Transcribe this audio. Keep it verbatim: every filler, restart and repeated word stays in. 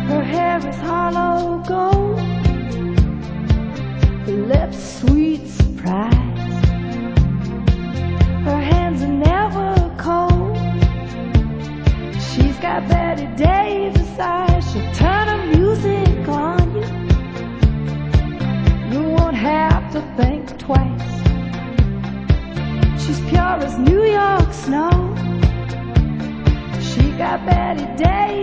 Her hair is hollow gold, her lips sweet surprise. Her hands are never cold. She's got Betty Davis eyes. She'll turn her music on you. You won't have to think twice. She's pure as New York snow. She got Betty Davis